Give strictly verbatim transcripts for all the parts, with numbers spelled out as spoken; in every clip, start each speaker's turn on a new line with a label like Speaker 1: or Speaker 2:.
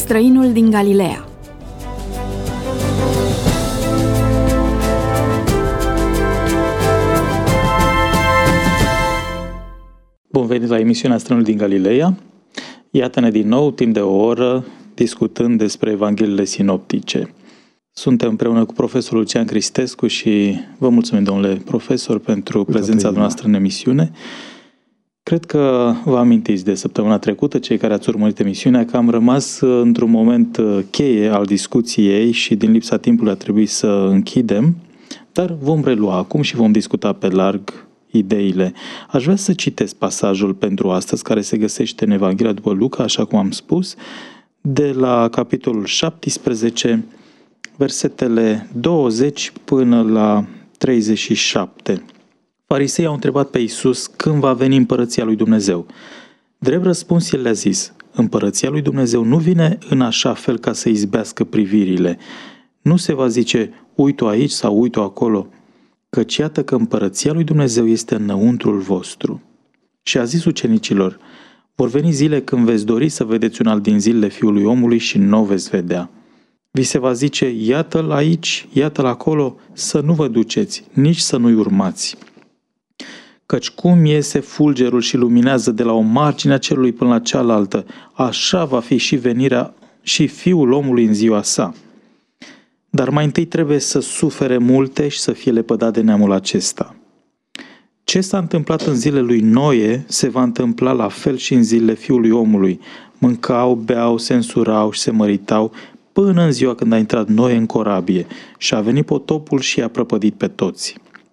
Speaker 1: Străinul din Galileea.
Speaker 2: Bun venit la emisiunea Străinul din Galileea. Iată-ne din nou, timp de o oră, discutând despre Evangheliile sinoptice. Suntem împreună cu profesorul Lucian Cristescu și vă mulțumim, domnule profesor, pentru prezența noastră în emisiune. Cred că vă amintiți de săptămâna trecută, cei care ați urmărit emisiunea, că am rămas într-un moment cheie al discuției și din lipsa timpului a trebuit să închidem, dar vom relua acum și vom discuta pe larg ideile. Aș vrea să citesc pasajul pentru astăzi, care se găsește în Evanghelia după Luca, așa cum am spus, de la capitolul șaptesprezece, versetele douăzeci până la treizeci și șapte. Fariseii au întrebat pe Iisus când va veni împărăția lui Dumnezeu. Drept răspuns, el le-a zis: împărăția lui Dumnezeu nu vine în așa fel ca să izbească privirile. Nu se va zice, uite-o aici sau uite-o acolo, căci iată că împărăția lui Dumnezeu este înăuntrul vostru. Și a zis ucenicilor: vor veni zile când veți dori să vedeți un alt din zilele Fiului Omului și nu o veți vedea. Vi se va zice, iată-l aici, iată-l acolo, să nu vă duceți, nici să nu-i urmați. Căci cum iese fulgerul și luminează de la o margine a cerului până la cealaltă, așa va fi și venirea și Fiul omului în ziua sa. Dar mai întâi trebuie să sufere multe și să fie lepădat de neamul acesta. Ce s-a întâmplat în zilele lui Noe se va întâmpla la fel și în zilele Fiului omului. Mâncau, beau, se însurau și se măritau până în ziua când a intrat Noe în corabie și a venit potopul și i-a prăpădit pe toți.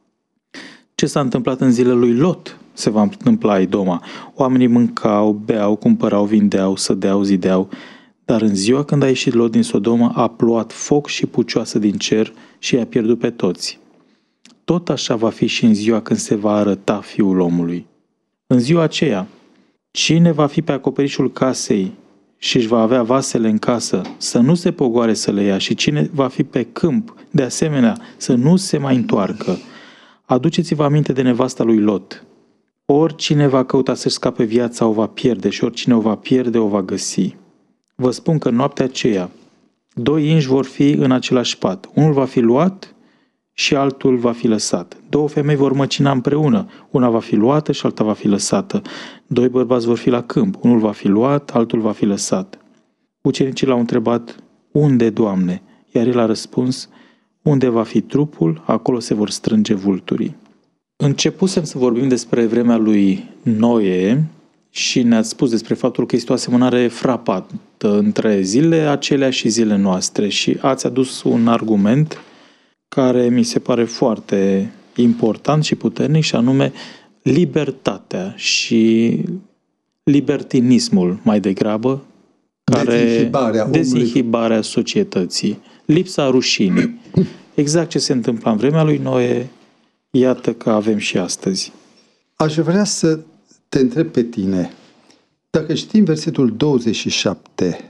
Speaker 2: Ce s-a întâmplat în zilele lui Lot se va întâmpla Idoma. Oamenii mâncau, beau, cumpărau, vindeau, sădeau, zideau, dar în ziua când a ieșit Lot din Sodoma a plouat foc și pucioasă din cer și i-a pierdut pe toți. Tot așa va fi și în ziua când se va arăta Fiul omului. În ziua aceea, cine va fi pe acoperișul casei și își va avea vasele în casă, să nu se pogoare să le ia, și cine va fi pe câmp, de asemenea, să nu se mai întoarcă. Aduceți-vă aminte de nevasta lui Lot. Oricine va căuta să-și scape viața o va pierde și oricine o va pierde o va găsi. Vă spun că noaptea aceea, doi inși vor fi în același pat. Unul va fi luat și altul va fi lăsat. Două femei vor măcina împreună. Una va fi luată și alta va fi lăsată. Doi bărbați vor fi la câmp. Unul va fi luat, altul va fi lăsat. Ucenicii l-au întrebat, unde, Doamne? Iar el a răspuns, unde va fi trupul, acolo se vor strânge vulturii. Începusem să vorbim despre vremea lui Noe și ne-ați spus despre faptul că este o asemănare frapantă între zilele acelea și zilele noastre și ați adus un argument care mi se pare foarte important și puternic, și anume libertatea și libertinismul mai degrabă, care
Speaker 3: dezinhibarea,
Speaker 2: dezinhibarea societății, lipsa rușinii. Exact ce se întâmpla în vremea lui Noe, iată că avem și astăzi.
Speaker 3: Aș vrea să te întreb pe tine, dacă știm versetul douăzeci și șapte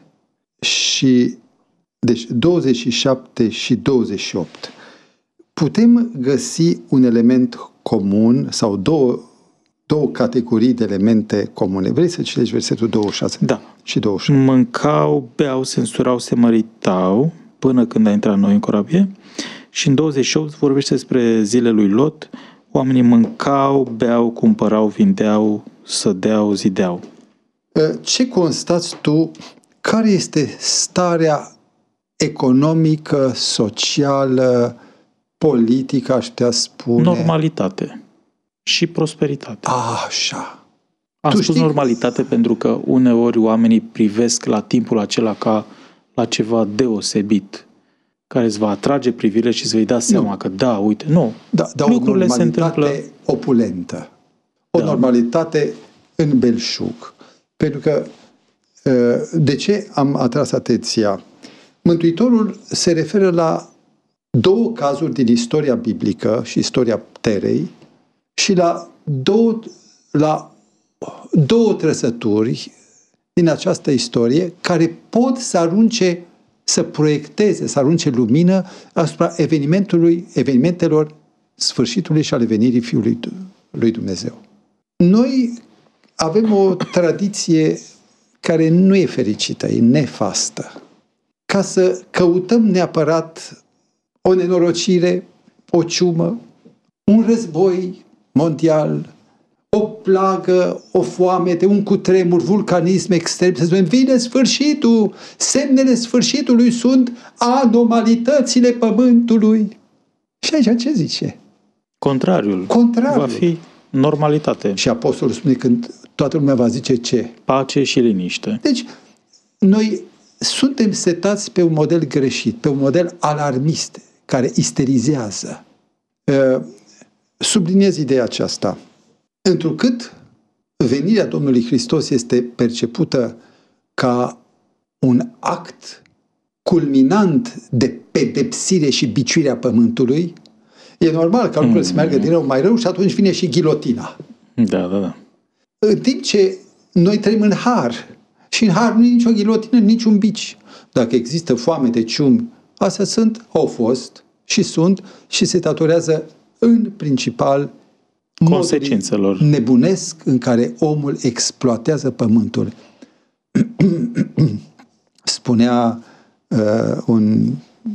Speaker 3: și deci douăzeci și șapte și douăzeci și opt, putem găsi un element comun sau două, două categorii de elemente comune. Vrei să citești versetul douăzeci și șase
Speaker 2: da.
Speaker 3: și douăzeci și șapte?
Speaker 2: Mâncau, beau, se însurau, se măritau până când a intrat Noe în corabie. Și în douăzeci și opt vorbește despre zilele lui Lot. Oamenii mâncau, beau, cumpărau, vindeau, sădeau, zideau.
Speaker 3: Ce constați tu? Care este starea economică, socială, politică, aș putea spune?
Speaker 2: Normalitate și prosperitate.
Speaker 3: A, așa.
Speaker 2: Am
Speaker 3: tu
Speaker 2: spus
Speaker 3: știi...
Speaker 2: normalitate pentru că uneori oamenii privesc la timpul acela ca la ceva deosebit, care îți va atrage privirile și îți vei da seama nu. că da, uite, nu.
Speaker 3: Da, da,
Speaker 2: lucrurile
Speaker 3: o
Speaker 2: se întâmplă
Speaker 3: opulentă. O
Speaker 2: da.
Speaker 3: normalitate în belșug. Pentru că de ce am atras atenția? Mântuitorul se referă la două cazuri din istoria biblică și istoria Terei și la două, la două trăsături din această istorie care pot să arunce, să proiecteze, să arunce lumină asupra evenimentului, evenimentelor sfârșitului și ale venirii Fiului lui Dumnezeu. Noi avem o tradiție care nu e fericită, e nefastă. Ca să căutăm neapărat o nenorocire, o ciumă, un război mondial, o plagă, o foamete, un cutremur, vulcanism extrem, să spunem, vine sfârșitul, semnele sfârșitului sunt anomalitățile pământului. Și aici ce zice?
Speaker 2: Contrariul.
Speaker 3: Contrariul.
Speaker 2: Va fi normalitate.
Speaker 3: Și apostolul spune când toată lumea va zice ce?
Speaker 2: Pace și liniște.
Speaker 3: Deci, noi suntem setați pe un model greșit, pe un model alarmist, care isterizează. Subliniez ideea aceasta. Întrucât venirea Domnului Hristos este percepută ca un act culminant de pedepsire și biciuire a pământului, e normal ca lucrurile mm-hmm. să meargă din rău mai rău și atunci vine și ghilotina.
Speaker 2: Da, da, da.
Speaker 3: În timp ce noi trăim în har și în har nu e nicio ghilotină, niciun bici. Dacă există foame de ciumi, astea sunt, au fost și sunt și se datorează în principal
Speaker 2: consecințelor
Speaker 3: nebunesc în care omul exploatează pământul. Spunea uh, un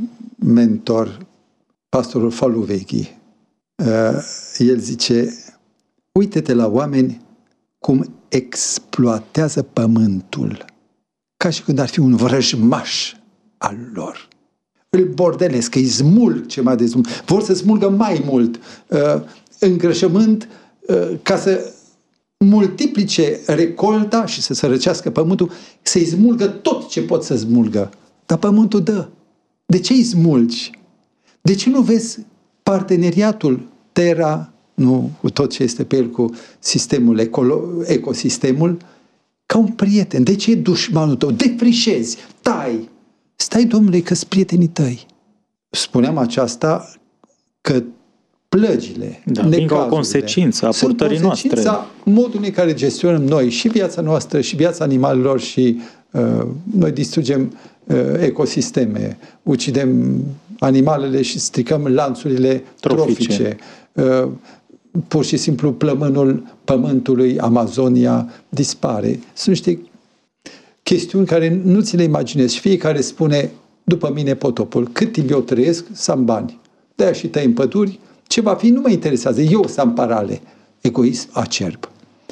Speaker 3: mentor, pastorul Faluveghi, uh, el zice, uite-te la oameni cum exploatează pământul, ca și când ar fi un vrăjmaș al lor. Îl bordelesc, îi smulg ce mai de smulg. Vor să smulgă mai mult uh, îngrășământ uh, ca să multiplice recolta și să sărăcească pământul, să-i smulgă tot ce pot să smulgă. Dar pământul dă. De ce îi smulgi? De ce nu vezi parteneriatul Terra, nu cu tot ce este pe el, cu sistemul ecolo- ecosistemul, ca un prieten? De ce e dușmanul tău? Defrișezi, tai. Stai, Domnule, că-s prietenii tăi. Spuneam aceasta că plăgile,
Speaker 2: da, necazurile, o consecință a purtării noastre. Sunt consecința
Speaker 3: modului în care gestionăm noi și viața noastră și viața animalelor și uh, noi distrugem uh, ecosisteme, ucidem animalele și stricăm lanțurile trofice. trofice. Uh, pur și simplu plămânul pământului, Amazonia, dispare. Sunt niște chestiuni care nu ți le imaginezi. Fiecare spune, după mine potopul, cât timp eu trăiesc, să am bani. De-aia și tăi în păduri, ce va fi, nu mă interesează. Eu să am parale. Egoism acerb.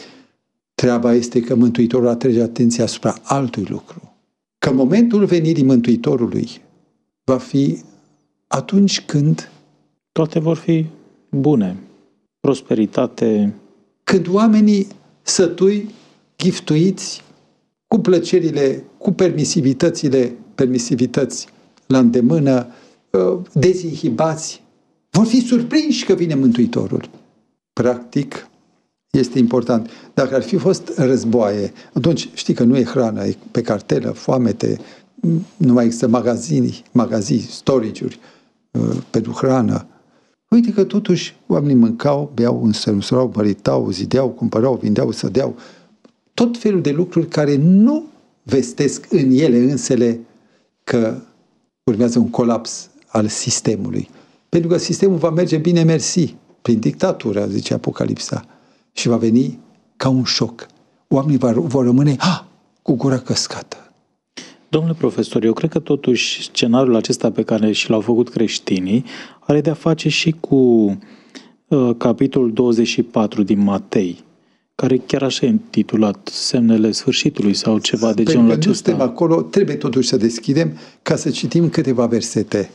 Speaker 3: Treaba este că Mântuitorul atrage atenția asupra altui lucru. Că momentul venirii Mântuitorului va fi atunci când
Speaker 2: toate vor fi bune. Prosperitate.
Speaker 3: Când oamenii sătui, giftuiți, cu plăcerile, cu permisivitățile, permisivități la îndemână, dezinhibați, vor fi surprinși că vine Mântuitorul. Practic, este important. Dacă ar fi fost războaie, atunci știi că nu e hrană, e pe cartelă, foamete, nu mai există magazini, magazii, storage-uri pentru hrană. Uite că totuși oamenii mâncau, beau, însărăau, măritau, zideau, cumpărau, vindeau, sădeau. Tot felul de lucruri care nu vestesc în ele însele că urmează un colaps al sistemului. Pentru că sistemul va merge bine mersi, prin dictatură, zice Apocalipsa, și va veni ca un șoc. Oamenii vor rămâne ha, cu gura căscată.
Speaker 2: Domnule profesor, eu cred că totuși scenariul acesta pe care și l-au făcut creștinii are de-a face și cu uh, capitolul douăzeci și patru din Matei, care chiar așa e intitulat Semnele Sfârșitului sau ceva de genul acesta. Nu
Speaker 3: suntem acolo, trebuie totuși să deschidem ca să citim câteva versete.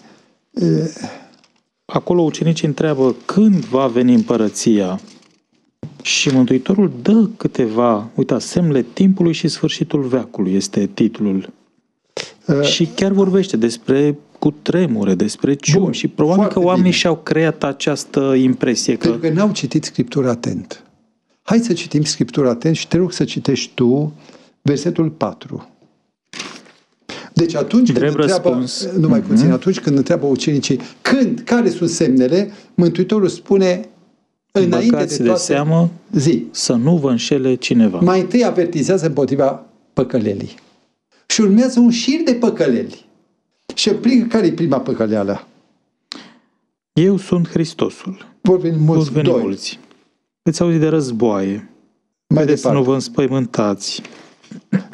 Speaker 2: Acolo ucenicii întreabă când va veni împărăția și Mântuitorul dă câteva, uitați, semnele timpului și sfârșitul veacului este titlul. Uh, și chiar vorbește despre cutremure, despre ciumi și probabil că oamenii bine. și-au creat această impresie că...
Speaker 3: Pentru că n-au citit Scriptura atent. Hai să citim Scriptura atent și te rog să citești tu versetul patru. Deci atunci când
Speaker 2: Drept
Speaker 3: întreabă,
Speaker 2: răspuns.
Speaker 3: numai
Speaker 2: uh-huh.
Speaker 3: puțin, atunci când întreabă ucenicii când, care sunt semnele, Mântuitorul spune înainte
Speaker 2: Băgați
Speaker 3: de toate,
Speaker 2: de seamă
Speaker 3: zi,
Speaker 2: să nu vă înșele cineva.
Speaker 3: Mai întâi avertizează împotriva păcălelii. Și urmează un șir de păcăleli. Și explică care e prima păcăleală.
Speaker 2: Eu sunt Hristosul.
Speaker 3: Vor veni mulți,
Speaker 2: veni
Speaker 3: doi.
Speaker 2: mulți. Veți auzi de războaie.
Speaker 3: Mai
Speaker 2: Vedeți să
Speaker 3: departe.
Speaker 2: nu vă înspăimântați.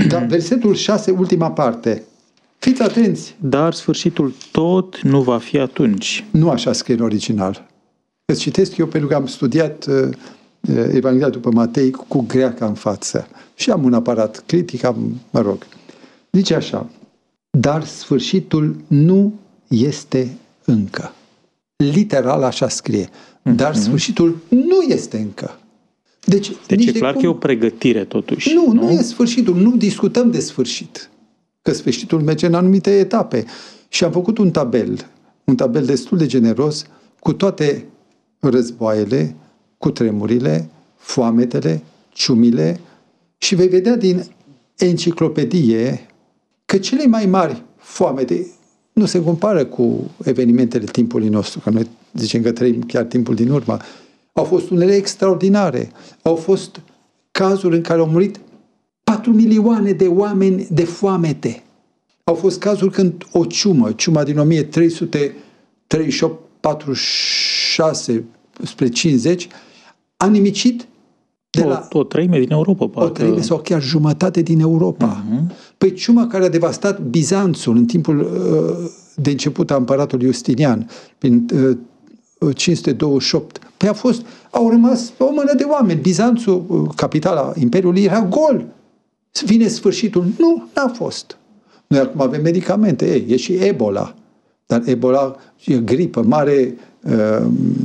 Speaker 3: Da, versetul șase, ultima parte. Fiți atenți!
Speaker 2: Dar sfârșitul tot nu va fi atunci.
Speaker 3: Nu așa scrie în original. Îți citesc eu pentru că am studiat uh, Evanghelia după Matei cu greaca în față. Și am un aparat critic, am, mă rog. Zice așa: dar sfârșitul nu este încă. Literal așa scrie. Dar sfârșitul nu este încă. Deci,
Speaker 2: deci e
Speaker 3: de
Speaker 2: clar
Speaker 3: cum...
Speaker 2: că e o pregătire totuși.
Speaker 3: Nu, nu,
Speaker 2: nu
Speaker 3: e sfârșitul. Nu discutăm de sfârșit. Că sfârșitul merge în anumite etape. Și am făcut un tabel, un tabel destul de generos, cu toate războaiele, cu tremurile, foametele, ciumile, și vei vedea din enciclopedie că cele mai mari foamete nu se compară cu evenimentele timpului nostru, că noi zicem că trăim chiar timpul din urmă. Au fost unele extraordinare. Au fost cazuri în care au murit patru milioane de oameni de foamete. Au fost cazuri când o ciumă, ciuma din o mie trei sute treizeci și opt patruzeci și șase spre cincizeci, a nimicit de la
Speaker 2: o, o treime din Europa, poate.
Speaker 3: O treime sau chiar jumătate din Europa.
Speaker 2: Uh-huh.
Speaker 3: Păi ciuma care a devastat Bizanțul în timpul de început a împăratului Justinian, prin cinci sute douăzeci și opt, păi a fost, au rămas o mână de oameni. Bizanțul, capitala Imperiului, era gol. Vine sfârșitul. Nu, n-a fost. Noi acum avem medicamente. Ei, e și Ebola. Dar Ebola e gripă, mare, uh,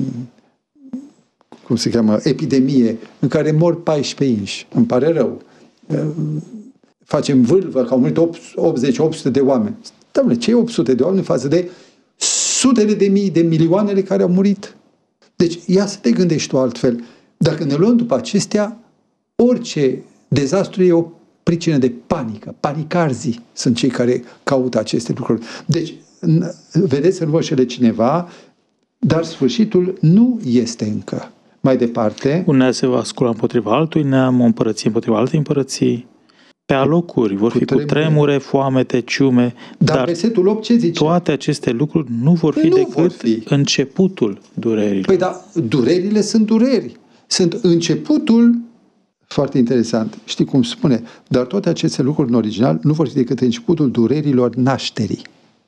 Speaker 3: cum se cheamă, epidemie, în care mor paisprezece inși. Îmi pare rău. Uh, facem vâlvă, că au murit optzeci opt sute de oameni. Doamne, ce opt sute de oameni față de sutele de mii, de milioanele care au murit? Deci, ia să te gândești tu altfel. Dacă ne luăm după acestea, orice dezastru e o pricină de panică. Panicarzii sunt cei care caută aceste lucruri. Deci, vedeți, să nu vă înșele cineva, dar sfârșitul nu este încă. Mai departe...
Speaker 2: Un neam se va scula împotriva altui neam, o împărăție împotriva altei împărății. Pe alocuri vor fi cu tremure, foamete, ciume,
Speaker 3: dar,
Speaker 2: dar
Speaker 3: versetul opt ce zice?
Speaker 2: Toate aceste lucruri nu vor fi
Speaker 3: nu
Speaker 2: decât
Speaker 3: vor fi.
Speaker 2: începutul durerilor.
Speaker 3: Păi da, durerile sunt dureri. Sunt începutul, foarte interesant, știi cum spune, dar toate aceste lucruri în original nu vor fi decât începutul durerilor nașterii.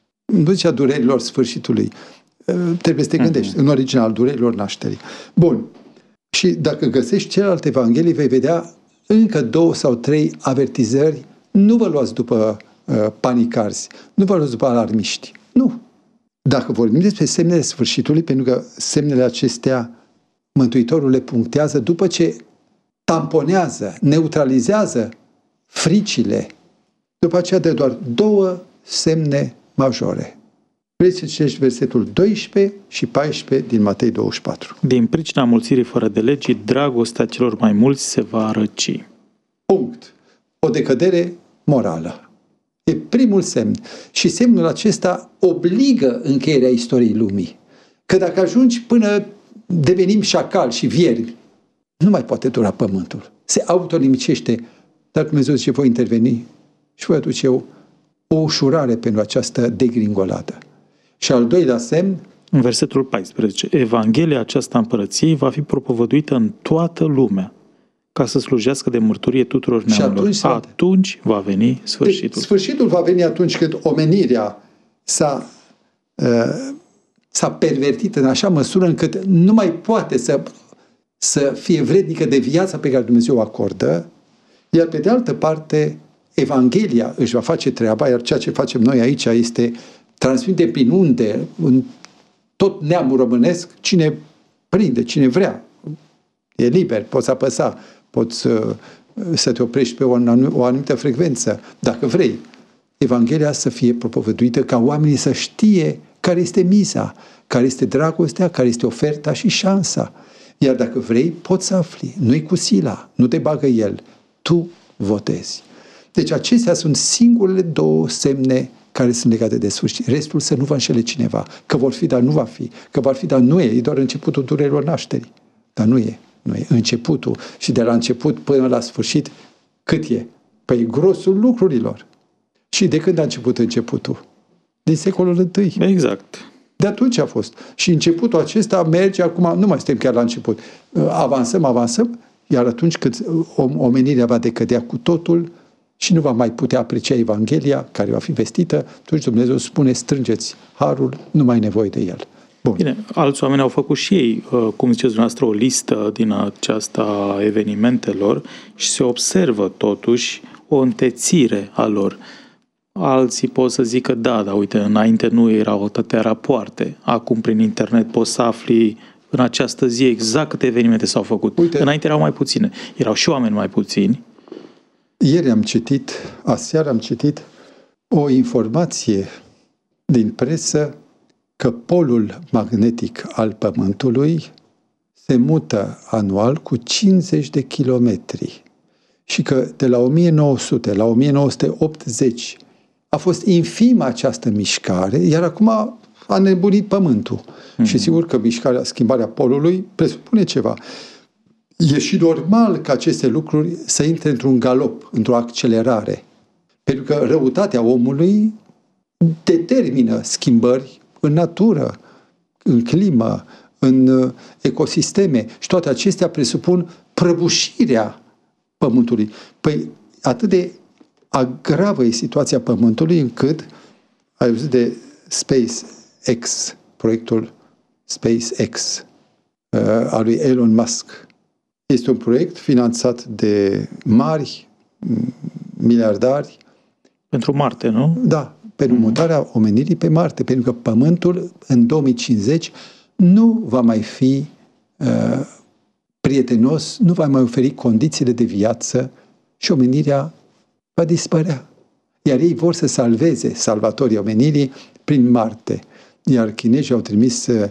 Speaker 3: Nu zicea durerilor sfârșitului. Trebuie să te gândești. Uh-huh. În original, durerilor nașterii. Bun. Și dacă găsești celelalte evanghelii, vei vedea încă două sau trei avertizări. Nu vă luați după uh, panicarzi. Nu vă luați după alarmiști. Nu. Dacă vorbim despre semnele sfârșitului, pentru că semnele acestea Mântuitorul le punctează după ce tamponează, neutralizează fricile. După aceea dă doar două semne majore. Vrei să citești versetul doisprezece și paisprezece din Matei douăzeci și patru.
Speaker 2: Din pricina mulțirii fără de legii, dragostea celor mai mulți se va răci.
Speaker 3: Punct. O decădere morală. E primul semn. Și semnul acesta obligă încheierea istoriei lumii. Că dacă ajungi până devenim șacali și viermi, nu mai poate dura pământul. Se autolimicește. Dar Dumnezeu zice, voi interveni și voi aduce eu o ușurare pentru această degringoladă. Și al doilea semn,
Speaker 2: în versetul paisprezece, Evanghelia aceasta împărăției va fi propovăduită în toată lumea, ca să slujească de mărturie tuturor neamurilor.
Speaker 3: Atunci,
Speaker 2: atunci va veni sfârșitul.
Speaker 3: Deci, sfârșitul va veni atunci când omenirea s-a, uh, s-a pervertit în așa măsură încât nu mai poate să, să fie vrednică de viața pe care Dumnezeu o acordă, iar pe de altă parte, Evanghelia își va face treaba, iar ceea ce facem noi aici este transmite prin unde, în tot neamul românesc, cine prinde, cine vrea. E liber, poți apăsa, poți să, să te oprești pe o, o anumită frecvență, dacă vrei. Evanghelia să fie propovăduită ca oamenii să știe care este miza, care este dragostea, care este oferta și șansa. Iar dacă vrei, poți să afli. Nu-i cu sila, nu te bagă el. Tu votezi. Deci acestea sunt singurele două semne care sunt legate de sfârșit. Restul să nu vă înșele cineva. Că vor fi, dar nu va fi. Că vor fi, dar nu e. E doar începutul durerilor nașterii. Dar nu e. Nu e. Începutul. Și de la început până la sfârșit, cât e? Păi grosul lucrurilor. Și de când a început începutul? Din secolul întâi.
Speaker 2: Exact.
Speaker 3: De atunci a fost. Și începutul acesta merge acum, nu mai suntem chiar la început. Avansăm, avansăm, iar atunci când omenirea va decădea cu totul, și nu va mai putea aprecia Evanghelia care va fi vestită, atunci Dumnezeu spune, strângeți harul, nu mai ai nevoie de el. Bun.
Speaker 2: Bine, alți oameni au făcut și ei, cum ziceți dumneavoastră, o listă din aceasta evenimentelor și se observă totuși o întețire a lor. Alții pot să zică, da, dar uite, înainte nu erau atâtea rapoarte. Acum, prin internet, poți să afli în această zi exact câte evenimente s-au făcut. Uite, înainte erau mai puține. Erau și oameni mai puțini.
Speaker 3: Ieri am citit, aseară am citit o informație din presă că polul magnetic al Pământului se mută anual cu cincizeci de kilometri și că de la o mie nouă sute la o mie nouă sute optzeci a fost infimă această mișcare, iar acum a nebunit Pământul. Mm-hmm. Și sigur că mișcarea, schimbarea polului presupune ceva. E și normal ca aceste lucruri să intre într-un galop, într-o accelerare. Pentru că răutatea omului determină schimbări în natură, în climă, în ecosisteme și toate acestea presupun prăbușirea Pământului. Păi atât de agravă e situația Pământului încât, ai auzit de SpaceX, proiectul SpaceX uh, al lui Elon Musk. Este un proiect finanțat de mari miliardari.
Speaker 2: Pentru Marte, nu?
Speaker 3: Da, pentru mutarea omenirii pe Marte, pentru că Pământul în două mii cincizeci nu va mai fi uh, prietenos, nu va mai oferi condițiile de viață și omenirea va dispărea. Iar ei vor să salveze salvatorii omenirii prin Marte. Iar chinezii au trimis uh,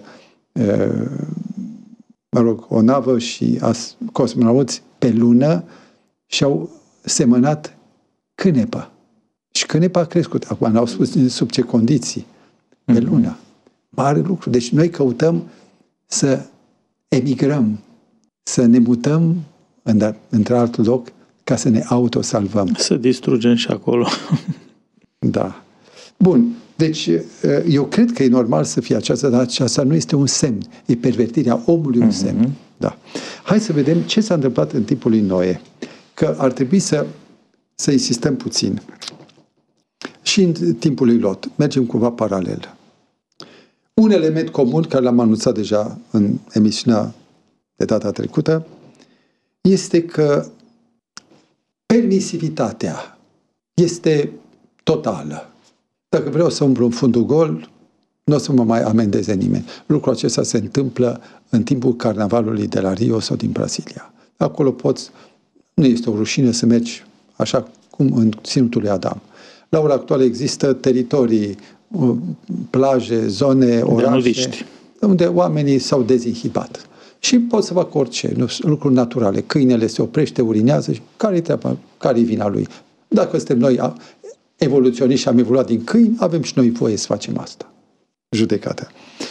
Speaker 3: mă rog, o navă și cosmonauți pe lună și au semănat cânepa. Și cânepa a crescut. Acum n-au spus sub ce condiții. Pe lună. Mare lucru. Deci noi căutăm să emigrăm, să ne mutăm într-alt loc ca să ne autosalvăm.
Speaker 2: Să distrugem și acolo.
Speaker 3: Da. Bun. Deci, eu cred că e normal să fie aceasta, dar aceasta nu este un semn. E pervertirea omului un semn. Mm-hmm. Da. Hai să vedem ce s-a întâmplat în timpul lui Noe. Că ar trebui să, să insistăm puțin. Și în timpul lui Lot. Mergem cumva paralel. Un element comun, care l-am anunțat deja în emisiunea de data trecută, este că permisivitatea este totală. Dacă vreau să umblu în fundul gol, nu o să mă mai amendeze nimeni. Lucrul acesta se întâmplă în timpul carnavalului de la Rio sau din Brasilia. Acolo poți, nu este o rușine să mergi așa cum în ținutul lui Adam. La ora actuală există teritorii, plaje, zone, orașe, unde oamenii s-au dezinhibat. Și pot să facă orice, nu, lucruri naturale. Câinele se oprește, urinează și care-i treaba, care-i vina lui? Dacă suntem noi evoluționiști și am evoluat din câini, avem și noi voie să facem asta. Judecata.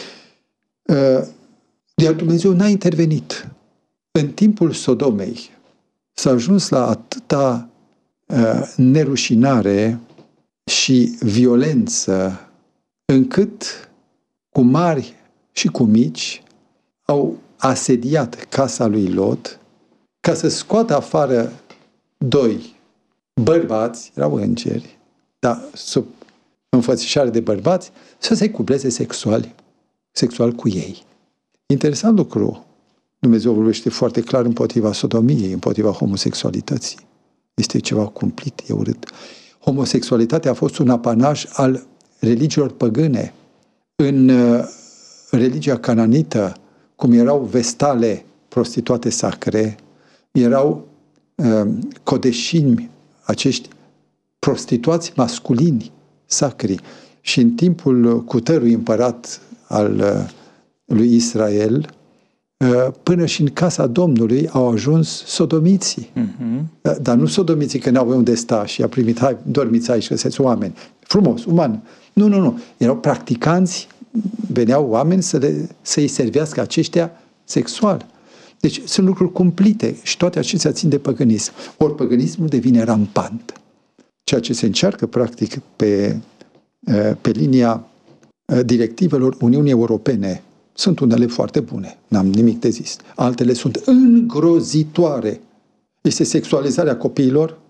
Speaker 3: Iar Dumnezeu n-a intervenit. În timpul Sodomei s-a ajuns la atâta nerușinare și violență încât cu mari și cu mici au asediat casa lui Lot ca să scoată afară doi bărbați, erau îngeri, dar sub înfățișare de bărbați, să se cupleze sexual, sexual cu ei. Interesant lucru. Dumnezeu vorbește foarte clar împotriva sodomiei, împotriva homosexualității. Este ceva cumplit, e urât. Homosexualitatea a fost un apanaj al religiilor păgâne. În uh, religia cananită, cum erau vestale, prostituate sacre, erau uh, codeșini, acești prostituați masculini sacri. Și în timpul cutărului împărat al uh, lui Israel, uh, până și în casa Domnului au ajuns sodomiții. Uh-huh. Uh, dar nu sodomiții că n-au unde sta și a primit, hai, dormiți aici, găseți oameni. Frumos, uman. Nu, nu, nu. Erau practicanți, veneau oameni să le, să-i servească aceștia sexual. Deci sunt lucruri cumplite și toate acestea țin de păgânism. Ori păgânismul devine rampant. Ceea ce se încearcă, practic, pe, pe linia directivelor Uniunii Europene, sunt unele foarte bune, n-am nimic de zis. Altele sunt îngrozitoare. Este sexualizarea copiilor,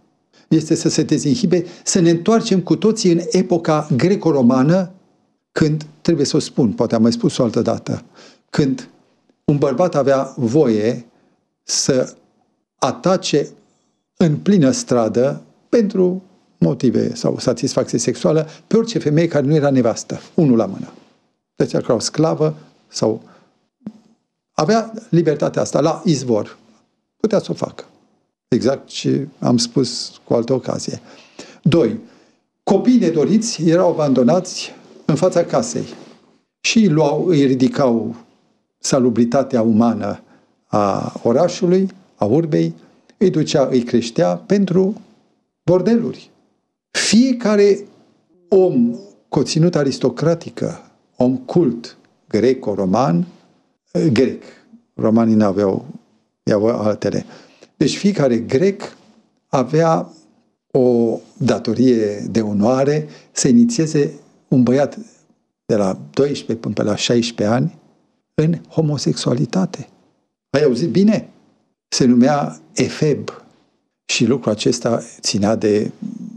Speaker 3: este să se dezinhibe, să ne întoarcem cu toții în epoca greco-romană, când, trebuie să o spun, poate am mai spus o altă dată, când un bărbat avea voie să atace în plină stradă, pentru motive sau satisfacție sexuală, pe orice femeie care nu era nevastă, unul la mână. Deci era o sclavă sau avea libertatea asta la izvor. Putea să o facă. Exact ce am spus cu altă ocazie. Doi. Copiii nedoriți erau abandonați în fața casei și îi luau, îi ridicau salubritatea umană a orașului, a urbei, îi ducea, îi creștea pentru bordeluri. Fiecare om cu o ținută aristocratică, om cult, greco-roman, grec, romanii n-aveau, aveau altele. Deci fiecare grec avea o datorie de onoare să inițieze un băiat de la doisprezece până pe la șaisprezece ani în homosexualitate. Ai auzit bine? Se numea efeb și lucrul acesta ținea de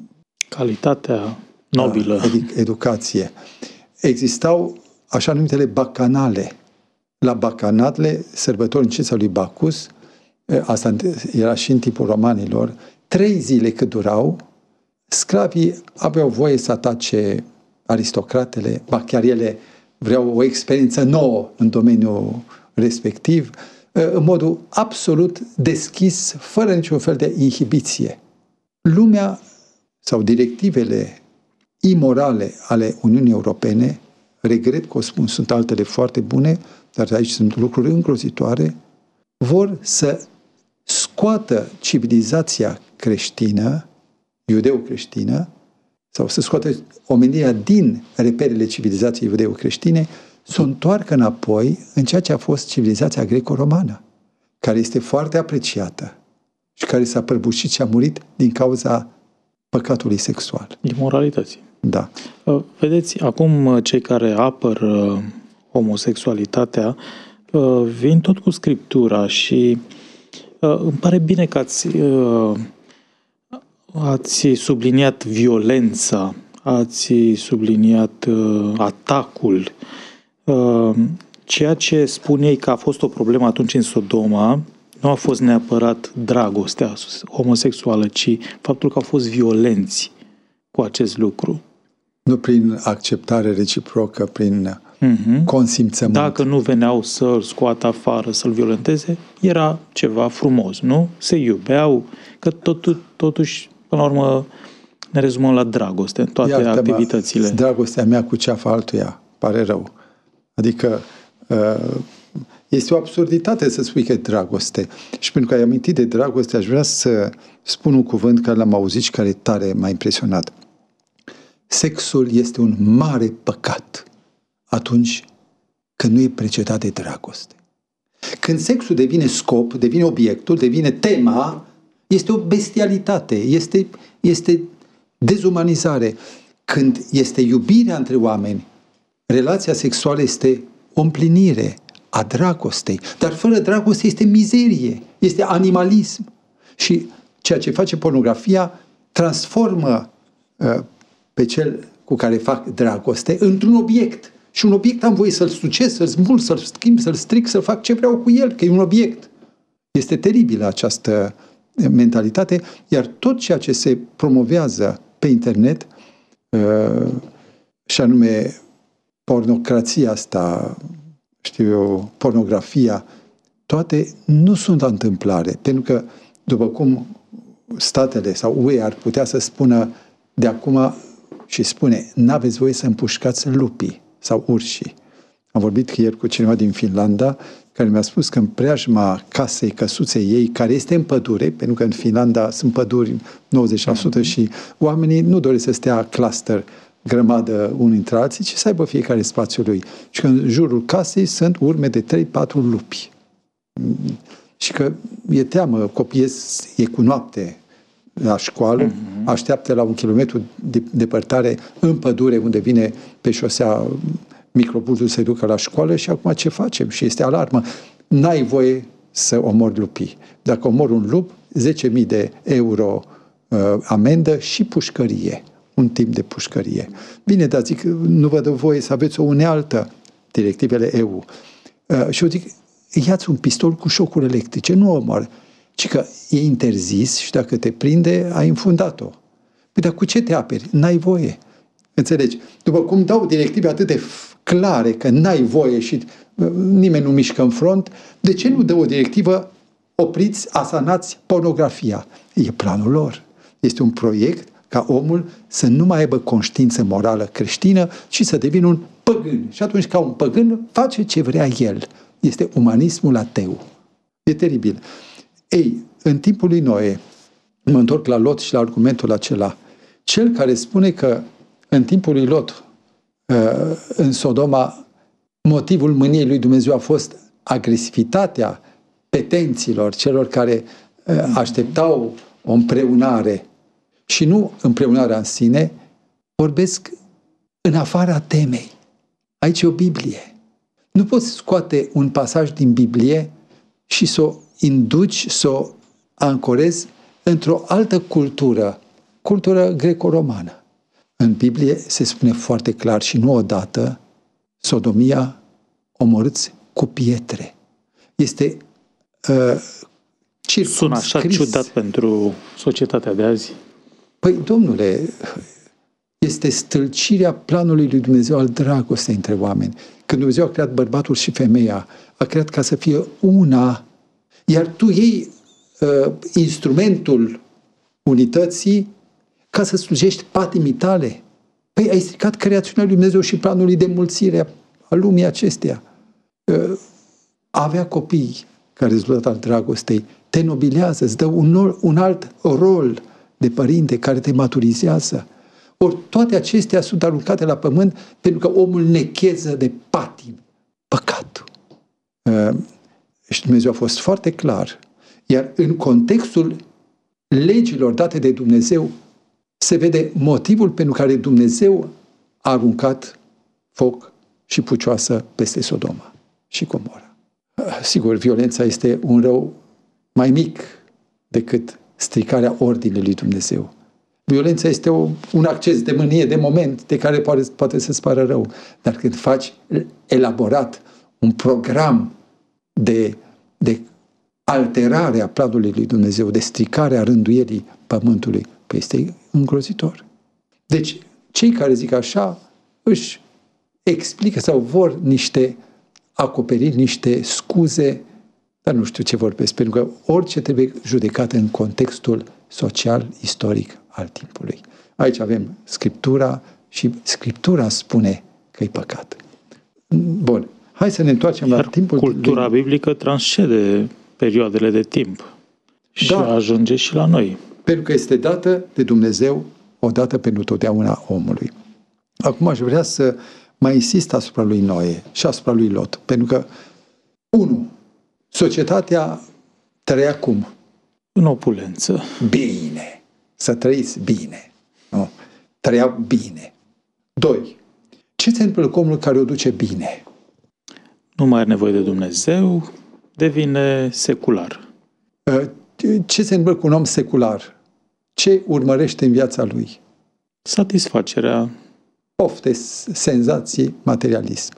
Speaker 2: calitatea nobilă.
Speaker 3: Ed- educație. Existau așa numitele bacanale. La bacanale, sărbători în cinsta lui Bacchus, asta era și în timpul romanilor, trei zile cât durau, sclavii aveau voie să atace aristocratele, ba chiar ele vreau o experiență nouă în domeniul respectiv, în modul absolut deschis, fără niciun fel de inhibiție. Lumea sau directivele imorale ale Uniunii Europene, regret că o spun, sunt altele foarte bune, dar aici sunt lucruri îngrozitoare, vor să scoată civilizația creștină, iudeo-creștină, sau să scoată omenirea din reperele civilizației iudeo-creștine, să o întoarcă înapoi în ceea ce a fost civilizația greco-romană, care este foarte apreciată și care s-a prăbușit și a murit din cauza păcatului sexual.
Speaker 2: Imoralității.
Speaker 3: Da.
Speaker 2: Vedeți, acum cei care apără homosexualitatea vin tot cu Scriptura și îmi pare bine că ați, ați subliniat violența, ați subliniat atacul. Ceea ce spun ei că a fost o problemă atunci în Sodoma nu a fost neapărat dragostea homosexuală, ci faptul că au fost violenți cu acest lucru.
Speaker 3: Nu prin acceptare reciprocă, prin uh-huh. consimțământ.
Speaker 2: Dacă nu veneau să-l scoată afară, să-l violenteze, era ceva frumos, nu? Se iubeau, că totu, totuși, până la urmă, ne rezumăm la dragoste în toate Iartă-mă, activitățile.
Speaker 3: Dragostea mea cu ceafa altuia, pare rău. Adică este o absurditate să spui că e dragoste. Și pentru că ai amintit de dragoste, aș vrea să spun un cuvânt care l-am auzit și care tare m-a impresionat. Sexul este un mare păcat atunci când nu e precedat de dragoste. Când sexul devine scop, devine obiectul, devine tema, este o bestialitate, este, este dezumanizare. Când este iubirea între oameni, relația sexuală este o împlinire a dragostei. Dar fără dragoste este mizerie, este animalism. Și ceea ce face pornografia transformă uh, pe cel cu care fac dragoste într-un obiect. Și un obiect am voie să-l sucesc, să-l smulg, să-l schimb, să-l stric, să fac ce vreau cu el, că e un obiect. Este teribilă această mentalitate, iar tot ceea ce se promovează pe internet, uh, și anume pornocrația asta, știu eu, pornografia, toate nu sunt la întâmplare, pentru că, după cum statele sau U E ar putea să spună de acum și spune, n-aveți voie să împușcați lupii sau urșii. Am vorbit ieri cu cineva din Finlanda care mi-a spus că în preajma casei, căsuței ei, care este în pădure, pentru că în Finlanda sunt păduri nouăzeci la sută și oamenii nu doresc să stea cluster, grămadă unii între alții, ci să aibă fiecare spațiul lui. Și că în jurul casei sunt urme de trei patru lupi. Și că e teamă, copiii e cu noapte la școală, uh-huh. așteaptă la un kilometru de depărtare în pădure, unde vine pe șosea microbuzul să-i ducă la școală și acum ce facem? Și este alarmă. N-ai voie să omori lupii. Dacă omori un lup, zece mii de euro uh, amendă și pușcărie. Un timp de pușcărie. Bine, dar zic, nu vă dă voie să aveți o unealtă, directivele E U. Uh, și eu zic, ia-ți un pistol cu șocuri electrice, nu o omoară. Ci că e interzis și dacă te prinde, ai înfundat-o. Păi, dar cu ce te aperi? N-ai voie. Înțelegi? După cum dau directive atât de clare că n-ai voie și nimeni nu mișcă în front, de ce nu dă o directivă opriți, asanați pornografia? E planul lor. Este un proiect ca omul să nu mai aibă conștiință morală creștină, ci să devină un păgân. Și atunci, ca un păgân, face ce vrea el. Este umanismul ateu. E teribil. Ei, în timpul lui Noe, mă întorc la Lot și la argumentul acela, cel care spune că în timpul lui Lot, în Sodoma, motivul mâniei lui Dumnezeu a fost agresivitatea petenților, celor care așteptau o împreunare și nu împreunarea în sine, vorbesc în afara temei. Aici e o Biblie. Nu poți scoate un pasaj din Biblie și să o induci, să o ancorezi într-o altă cultură, cultură greco-romană. În Biblie se spune foarte clar și nu odată, sodomia omorâți cu pietre. Este uh, circumscris.
Speaker 2: Sună așa ciudat pentru societatea de azi.
Speaker 3: Păi, domnule, este stâlcirea planului lui Dumnezeu al dragostei între oameni. Când Dumnezeu a creat bărbatul și femeia, a creat ca să fie una, iar tu iei uh, instrumentul unității ca să slujești patimii tale. Păi ai stricat creațiunea lui Dumnezeu și planul de mulțire a lumii acesteia. Uh, avea copii ca rezultat al dragostei te nobilează, îți dă un, un alt rol de părinte care te maturizează. Ori toate acestea sunt aruncate la pământ pentru că omul necheză de patim. Păcatul. Uh, și Dumnezeu a fost foarte clar. Iar în contextul legilor date de Dumnezeu se vede motivul pentru care Dumnezeu a aruncat foc și pucioasă peste Sodoma și Gomora. Uh, sigur, violența este un rău mai mic decât stricarea ordinii lui Dumnezeu. Violența este o, un acces de mânie, de moment, de care poate, poate să-ți pară rău. Dar când faci elaborat un program de, de alterare a planului lui Dumnezeu, de stricare a rânduierii pământului, păi este îngrozitor. Deci, cei care zic așa, își explică sau vor niște acoperiri, niște scuze, dar nu știu ce vorbesc, pentru că orice trebuie judecat în contextul social, istoric al timpului. Aici avem Scriptura și Scriptura spune că e păcat. Bun, hai să ne întoarcem
Speaker 2: Iar
Speaker 3: la timpul...
Speaker 2: cultura lui... biblică transcede perioadele de timp și da, ajunge și la noi.
Speaker 3: Pentru că este dată de Dumnezeu odată pentru totdeauna omului. Acum aș vrea să mai insist asupra lui Noe și asupra lui Lot, pentru că, unu, societatea trăia cum?
Speaker 2: În opulență.
Speaker 3: Bine. Să trăiți bine. Nu? Trăiau bine. Doi. Ce se întâmplă cu omul care o duce bine?
Speaker 2: Nu mai are nevoie de Dumnezeu, devine secular.
Speaker 3: Ce se întâmplă cu un om secular? Ce urmărește în viața lui?
Speaker 2: Satisfacerea.
Speaker 3: Pofte, senzații, materialism.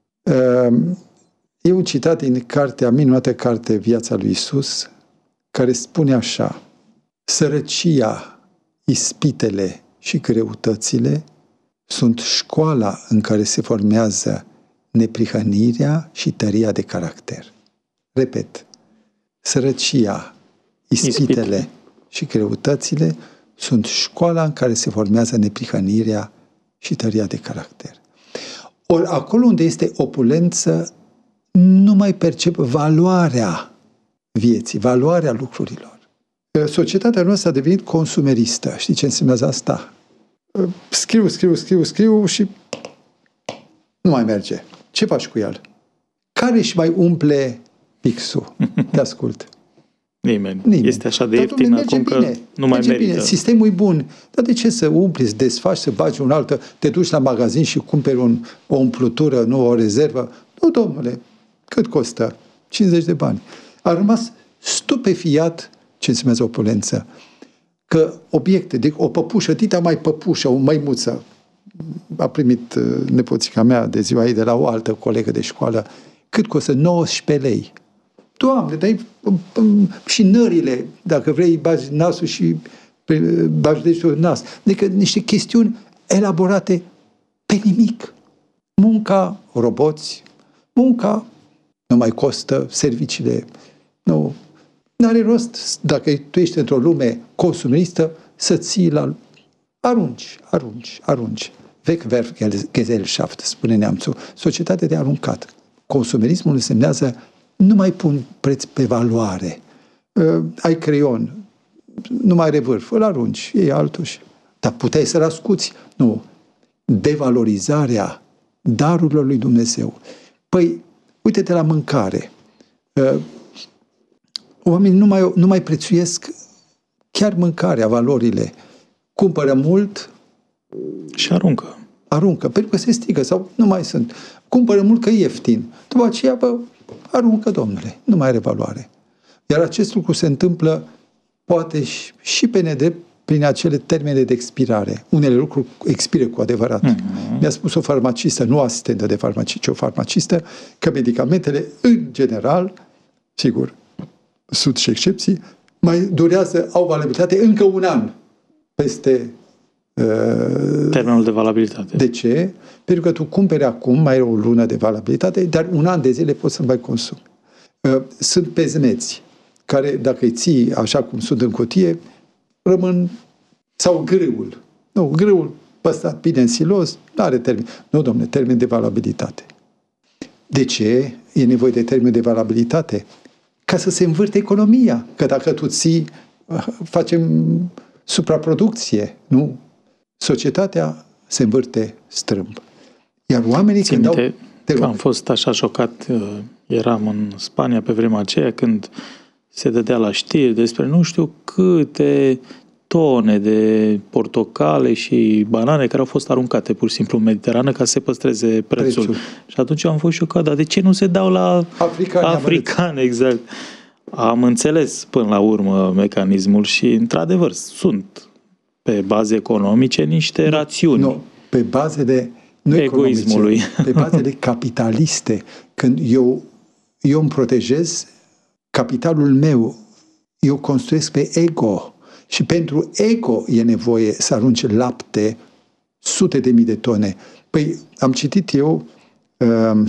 Speaker 3: E un citat din cartea, minunată carte Viața lui Iisus, care spune așa: sărăcia, ispitele și greutățile sunt școala în care se formează neprihănirea și tăria de caracter. Repet, sărăcia, ispitele Ispite. și greutățile sunt școala în care se formează neprihănirea și tăria de caracter. Ori acolo unde este opulență, nu mai percep valoarea vieții, valoarea lucrurilor. Societatea noastră a devenit consumeristă. Știi ce înseamnă asta? Scriu, scriu, scriu, scriu și nu mai merge. Ce faci cu el? Care își mai umple pixul? Te ascult.
Speaker 2: Nimeni. Nimeni. Este așa de ieftin acum că
Speaker 3: bine,
Speaker 2: nu mai merită.
Speaker 3: Bine. Sistemul e bun. Dar de ce să umpli, să desfaci, să bagi un altă, te duci la magazin și cumperi un, o umplutură, nu o rezervă? Nu, domnule. Cât costă? cincizeci de bani. A rămas stupefiat ce înseamnă opulență. că obiecte, de o păpușă, dita mai păpușă, o măimuță, a primit nepoțica mea de ziua ei de la o altă colegă de școală, cât costă? nouăsprezece lei. Doamne, dar și nările, dacă vrei, bagi nasul și bagi degetul în nas. Adică niște chestiuni elaborate pe nimic. Munca, roboți, munca nu mai costă, serviciile nu. N-are rost, dacă tu ești într-o lume consumistă, să ții la... Arunci, arunci, arunci. Wegwerfgesellschaft, spune neamțul. Societatea de aruncat. Consumerismul însemnează nu mai pun preț pe valoare. Uh, ai creion, nu mai are vârf, îl arunci, iei altul și... Dar puteai să-l ascuți. Nu. Devalorizarea darurilor lui Dumnezeu. Păi, uite-te la mâncare. Uh, oamenii nu mai, nu mai prețuiesc chiar mâncarea, valorile. Cumpără mult
Speaker 2: și aruncă.
Speaker 3: Aruncă, pentru că se strică sau nu mai sunt. Cumpără mult că e ieftin. După aceea, bă, aruncă, domnule, nu mai are valoare. Iar acest lucru se întâmplă poate și, și pe nedrept prin acele termene de expirare. Unele lucruri expiră cu adevărat. Mm-hmm. Mi-a spus o farmacistă, nu asistentă de farmacie, ci o farmacistă, că medicamentele, în general, sigur, sunt și excepții, mai durează, au valabilitate încă un an peste uh,
Speaker 2: termenul de valabilitate.
Speaker 3: De ce? Pentru că tu cumperi acum, mai e o lună de valabilitate, dar un an de zile poți să mai consumi. Uh, sunt pezmeți care, dacă îi ții așa cum sunt în cutie, rămân, sau grâul. Nu, grâul păstrat bine în silos, nu are termen. Nu, domne, termen de valabilitate. De ce e nevoie de termen de valabilitate? Ca să se învârte economia. Că dacă tu ții, facem supraproducție, nu? Societatea se învârte strâmb. Iar oamenii
Speaker 2: Țin
Speaker 3: când
Speaker 2: minte
Speaker 3: dau...
Speaker 2: că am fost așa șocat, eram în Spania pe vremea aceea când se dădea la știri despre nu știu câte tone de portocale și banane care au fost aruncate pur și simplu în Mediterană ca să se păstreze prețul. prețul. Și atunci am fost șocat, dar de ce nu se dau la
Speaker 3: africani?
Speaker 2: Africani, exact. Am înțeles până la urmă mecanismul și, într-adevăr, sunt pe baze economice niște rațiuni.
Speaker 3: Nu, pe baze de nu
Speaker 2: egoismului.
Speaker 3: Pe baze de capitaliste. Când eu, eu îmi protejez capitalul meu, eu construiesc pe ego. Și pentru ego e nevoie să arunce lapte sute de mii de tone. Păi, am citit eu uh,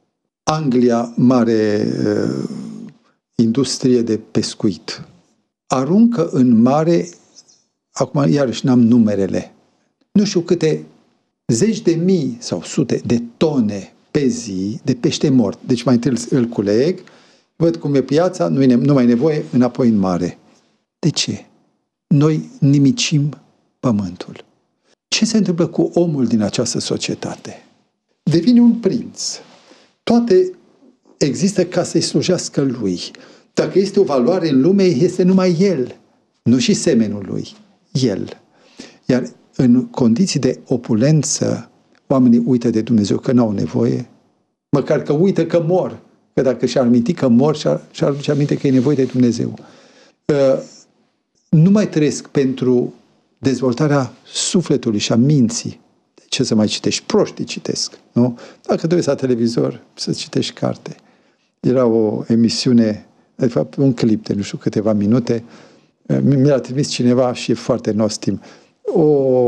Speaker 3: Anglia, mare uh, industrie de pescuit. Aruncă în mare, acum iarăși n-am numerele, nu știu câte zeci de mii sau sute de tone pe zi de pește mort. Deci mai întâi îl culeg, văd cum e piața, nu, e, nu mai e nevoie, înapoi în mare. De ce? Noi nimicim pământul. Ce se întâmplă cu omul din această societate? Devine un prinț. Toate există ca să-i slujească lui. Dacă este o valoare în lume, este numai el, nu și semenul lui, el. Iar în condiții de opulență, oamenii uită de Dumnezeu că n-au nevoie, măcar că uită că mor, că dacă și-ar aminti că mor, și-ar, și-ar aduce aminte că e nevoie de Dumnezeu. Uh, nu mai trăiesc pentru dezvoltarea sufletului și a minții. De ce să mai citești? Proștii citesc, nu? Dacă te uiți la televizor, să citești carte. Era o emisiune, de fapt un clip de nu știu câteva minute, mi l-a trimis cineva și e foarte nostim. O,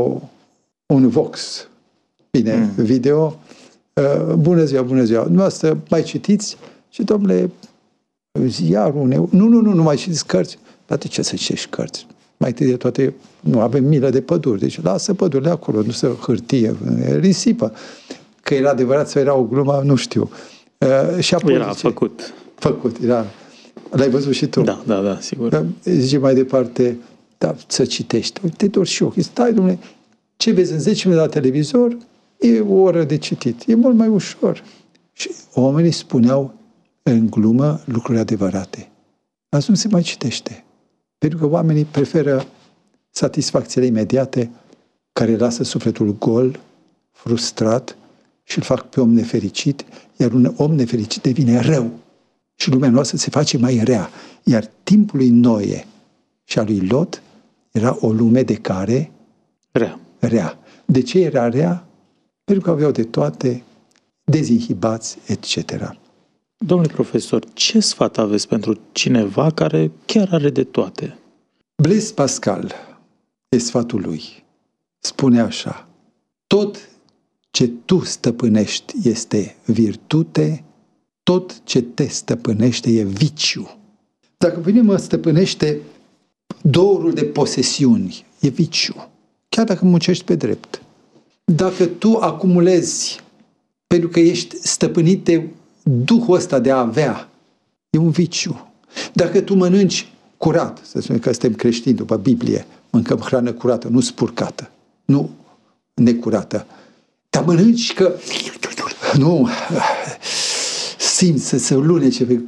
Speaker 3: un Vox, bine, mm. video, uh, bună ziua, bună ziua, dumneavoastră mai citiți? Și domnule, ziarul, ne... nu, nu, nu, nu mai citiți cărți. Dar de ce să citești cărți? Mai întâi de toate, nu, avem milă de păduri, deci lasă pădurile acolo, nu să hârtie, risipă. Că era adevărat sau era o glumă, nu știu. Uh, și apoi
Speaker 2: era
Speaker 3: zice,
Speaker 2: făcut.
Speaker 3: Făcut, era. L-ai văzut și tu?
Speaker 2: Da, da, da, sigur.
Speaker 3: Zice mai departe, da, să citești. Te dor și ochii. Stai, domnule, ce vezi în zece minute la televizor, e o oră de citit. E mult mai ușor. Și oamenii spuneau în glumă lucruri adevărate. Azi nu se mai citește. Pentru că oamenii preferă satisfacțiile imediate care lasă sufletul gol, frustrat și îl fac pe om nefericit, iar un om nefericit devine rău. Și lumea noastră se face mai rea. Iar timpul lui Noe și a lui Lot Era o lume de care
Speaker 2: Rea.
Speaker 3: rea. De ce era rea? Pentru că aveau de toate, dezinhibați, et cetera.
Speaker 2: Domnule profesor, ce sfat aveți pentru cineva care chiar are de toate?
Speaker 3: Blaise Pascal e sfatul lui. Spune așa: tot ce tu stăpânești este virtute, tot ce te stăpânește e viciu. Dacă pe mine mă stăpânește dorul de posesiuni, e viciu. Chiar dacă muncești pe drept. Dacă tu acumulezi pentru că ești stăpânit de duhul ăsta de a avea, e un viciu. Dacă tu mănânci curat, să spunem că suntem creștini după Biblie, mâncăm hrană curată, nu spurcată, nu necurată, dar mănânci că nu simți să se lunece pe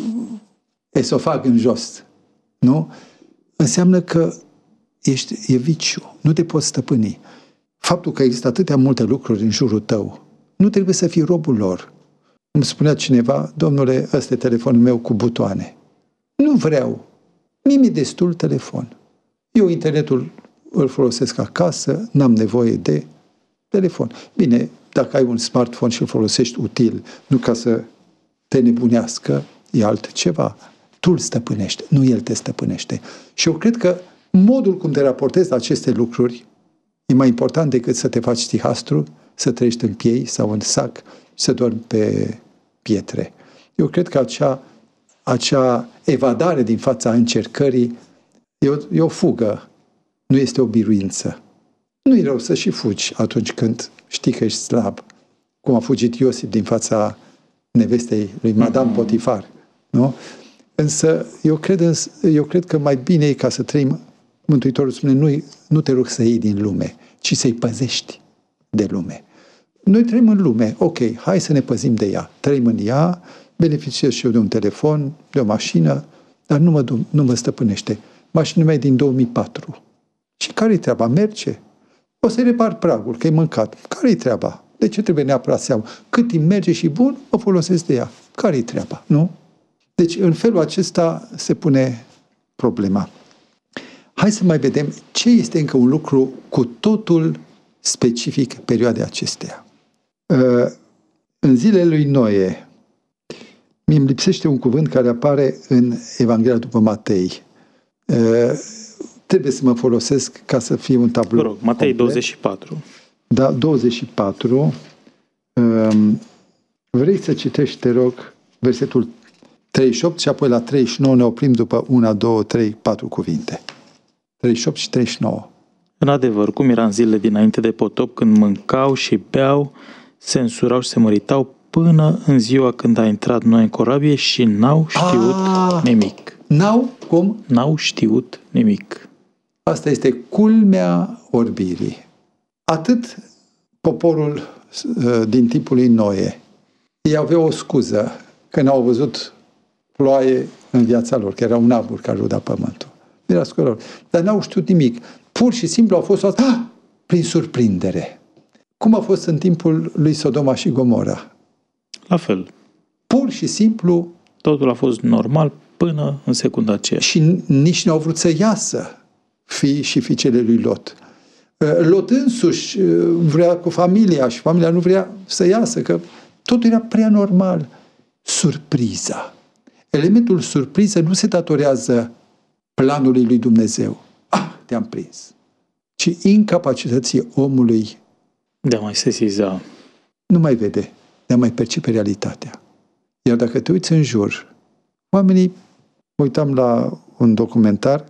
Speaker 3: esofag în jos, nu? Înseamnă că ești, e viciu, nu te poți stăpâni. Faptul că există atâtea multe lucruri în jurul tău, nu trebuie să fii robul lor. Îmi spunea cineva: domnule, ăsta e telefonul meu cu butoane. Nu vreau. Mie mi-e destul telefon. Eu internetul îl folosesc acasă, n-am nevoie de telefon. Bine, dacă ai un smartphone și îl folosești util, nu ca să te nebunească, e altceva. Tu îl stăpânești, nu el te stăpânește. Și eu cred că modul cum te raportezi la aceste lucruri e mai important decât să te faci stihastru, să trăiești în piei sau în sac și să dormi pe pietre. Eu cred că acea, acea evadare din fața încercării e o, e o fugă, nu este o biruință. Nu e rău să și fugi atunci când știi că ești slab, cum a fugit Iosif din fața nevestei lui Madame Potifar. Nu? Însă eu cred, eu cred că mai bine e ca să trăim. Mântuitorul spune: nu, nu te rog să iei din lume, ci să-i păzești de lume. Noi trăim în lume, ok, hai să ne păzim de ea. Trăim în ea, beneficiez și eu de un telefon, de o mașină, dar nu mă, nu mă stăpânește. Mașina mea e din două mii patru. Și care-i treaba? Merge. O să-i repar pragul, că e mâncat. Care-i treaba? De ce trebuie neapărat să iau? Cât timp merge și bun, mă folosesc de ea. Care-i treaba? Nu? Deci, în felul acesta se pune problema. Hai să mai vedem ce este încă un lucru cu totul specific perioadei acesteia. În zilele lui Noe, mi îmi lipsește un cuvânt care apare în Evanghelia după Matei. Trebuie să mă folosesc ca să fie un tablou.
Speaker 2: Vă rog, Matei douăzeci și patru.
Speaker 3: Da, douăzeci și patru. Vrei să citești, te rog, versetul treizeci și opt și apoi la treizeci și nouă ne oprim după unu, doi, trei, patru cuvinte. treizeci și opt și treizeci și nouă.
Speaker 2: În adevăr, cum era în zilele dinainte de potop, când mâncau și beau, se însurau și se măritau până în ziua când a intrat Noe în corabie și n-au știut
Speaker 3: A,
Speaker 2: nimic.
Speaker 3: N-au? Cum?
Speaker 2: N-au știut nimic.
Speaker 3: Asta este culmea orbirii. Atât poporul uh, din timpul lui Noe, ei aveau o scuză că n-au văzut ploaie în viața lor, că era un abur care ruda pământul. Era scuză lor. Dar n-au știut nimic. Pur și simplu au fost ah, prin surprindere. Cum a fost în timpul lui Sodoma și Gomora?
Speaker 2: La fel.
Speaker 3: Pur și simplu.
Speaker 2: Totul a fost normal până în secunda aceea.
Speaker 3: Și nici n-au vrut să iasă fii și fiicele lui Lot. Lot însuși vrea cu familia și familia nu vrea să iasă, că totul era prea normal. Surpriza. Elementul surpriză nu se datorează planului lui Dumnezeu. Ah, te-am prins. Ci incapacității omului
Speaker 2: de a mai sesiza.
Speaker 3: Nu mai vede, de a mai percepe realitatea. Iar dacă te uiți în jur, oamenii, uitam la un documentar,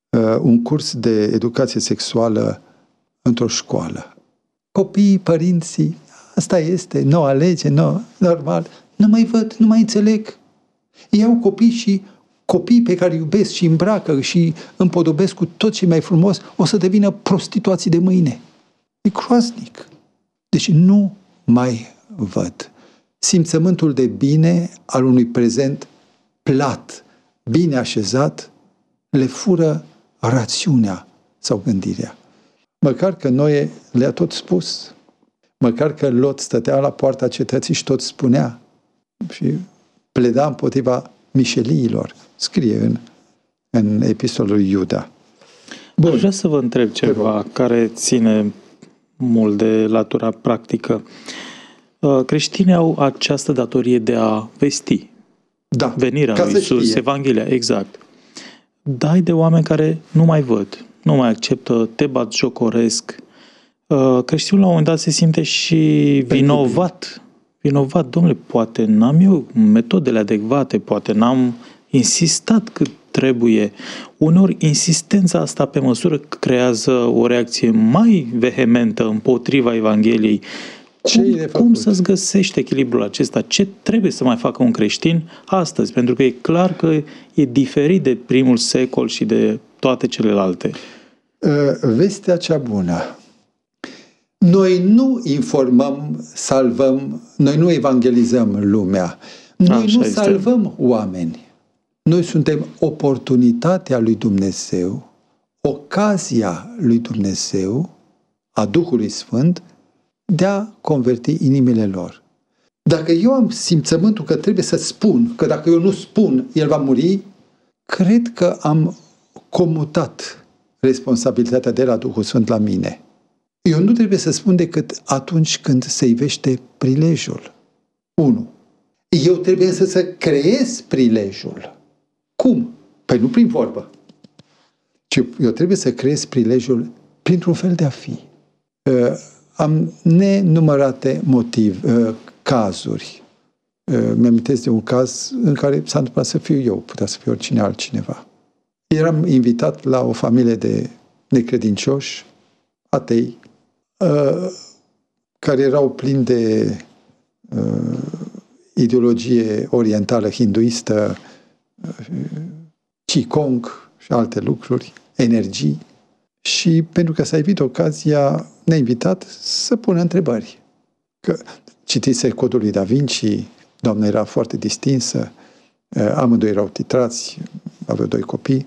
Speaker 3: un curs de educație sexuală într-o școală. Copiii, părinții, asta este, nu alege, nu, normal. Nu mai văd, nu mai înțeleg. Iau copii și copiii pe care îi iubesc și îmbracă și împodobesc cu tot ce mai frumos, o să devină prostituații de mâine. E groaznic. Deci nu mai văd. Simțământul de bine al unui prezent plat, bine așezat, le fură rațiunea sau gândirea. Măcar că Noe le-a tot spus. Măcar că Lot stătea la poarta cetății și tot spunea și pleda împotriva mișeliilor. Scrie în, în epistolul lui Iuda.
Speaker 2: Bun. Aș vrea să vă întreb ceva care ține mult de latura practică. Creștinii au această datorie de a vesti.
Speaker 3: Da,
Speaker 2: venirea lui Iisus, Evanghelia, exact. Dai de oameni care nu mai văd, nu mai acceptă, te batjocoresc. Creștinul la un moment dat se simte și vinovat. Vinovat, domnule, poate n-am eu metodele adecvate, poate n-am insistat cât trebuie. Uneori, insistența asta pe măsură creează o reacție mai vehementă împotriva Evangheliei. Cum, cum să-ți găsești echilibrul acesta? Ce trebuie să mai facă un creștin astăzi? Pentru că e clar că e diferit de primul secol și de toate celelalte.
Speaker 3: Vestea cea bună. Noi nu informăm, salvăm, noi nu evangelizăm lumea. Noi Așa nu este. salvăm oameni. Noi suntem oportunitatea lui Dumnezeu, ocazia lui Dumnezeu, a Duhului Sfânt, de a converti inimile lor. Dacă eu am simțământul că trebuie să spun, că dacă eu nu spun, el va muri, cred că am comutat responsabilitatea de la Duhul Sfânt la mine. Eu nu trebuie să spun decât atunci când se ivește prilejul. unu. Eu trebuie însă să creez prilejul. Cum? Păi nu prin vorbă. Ci eu trebuie să creez prilejul printr-un fel de a fi. Uh, am nenumărate motive, uh, cazuri. Uh, mi-amintesc de un caz în care s-a întâmplat să fiu eu, putea să fiu oricine altcineva. Eram invitat la o familie de necredincioși, atei, uh, care erau plini de uh, ideologie orientală, hinduistă, Qigong și alte lucruri, energii. Și pentru că s-a evit ocazia, ne-a invitat să pună întrebări. Că citise Codul lui Da Vinci, doamna era foarte distinsă, amândoi erau titrați, aveau doi copii.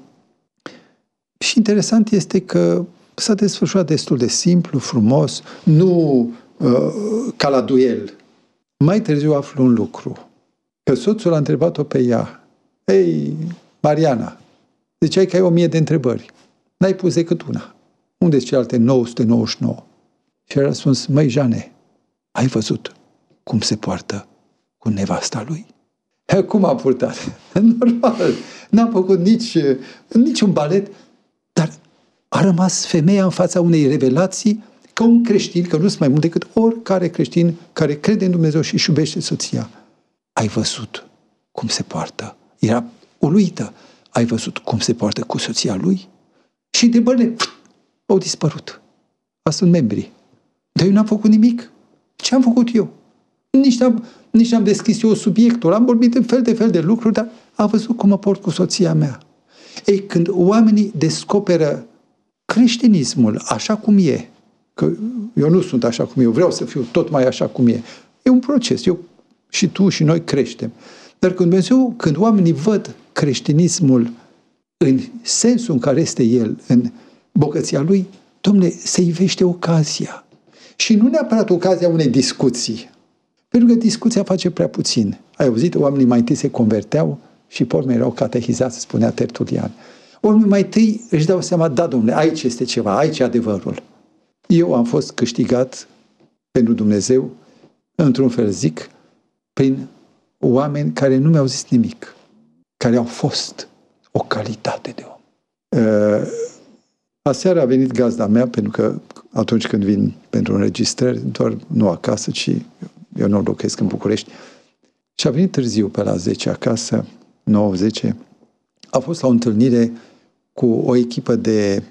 Speaker 3: Și interesant este că s-a desfășurat destul de simplu, frumos, nu uh, ca la duel. Mai târziu aflu un lucru, că soțul a întrebat-o pe ea: Ei, Mariana, ziceai că ai o mie de întrebări. N-ai pus decât una. Unde-s celelalte nouă sute nouăzeci și nouă? Și a răspuns: Măi, Jane, ai văzut cum se poartă cu nevasta lui? He, cum a purtat? Normal. N-a făcut nici, nici un balet, dar a rămas femeia în fața unei revelații ca un creștin, că nu sunt mai mult decât oricare creștin care crede în Dumnezeu și își iubește soția. Ai văzut cum se poartă? Era uluită. Ai văzut cum se poartă cu soția lui? Și întrebările au dispărut. Asta sunt membrii. Dar eu n-am făcut nimic. Ce am făcut eu? Nici n-am, nici n-am deschis eu subiectul. Am vorbit în fel de fel de lucruri, dar am văzut cum mă port cu soția mea. Ei, când oamenii descoperă creștinismul așa cum e, că eu nu sunt așa cum e, eu vreau să fiu tot mai așa cum e, e un proces. Eu și tu și noi creștem. Dar când Dumnezeu, când oamenii văd creștinismul în sensul în care este el, în bogăția lui, Dom'le, se ivește ocazia. Și nu neapărat ocazia unei discuții. Pentru că discuția face prea puțin. Ai auzit? Oamenii mai întâi se converteau și pe urmă erau catehizați, spunea Tertulian. Oamenii mai întâi își dau seama: da, Dom'le, aici este ceva, aici e adevărul. Eu am fost câștigat pentru Dumnezeu, într-un fel zic, prin oameni care nu mi-au zis nimic, care au fost o calitate de om. Uh, aseară a venit gazda mea, pentru că atunci când vin pentru înregistrări, doar nu acasă, ci eu nu locuiesc în București, și a venit târziu, pe la zece acasă, nouă zece, a fost la o întâlnire cu o echipă de,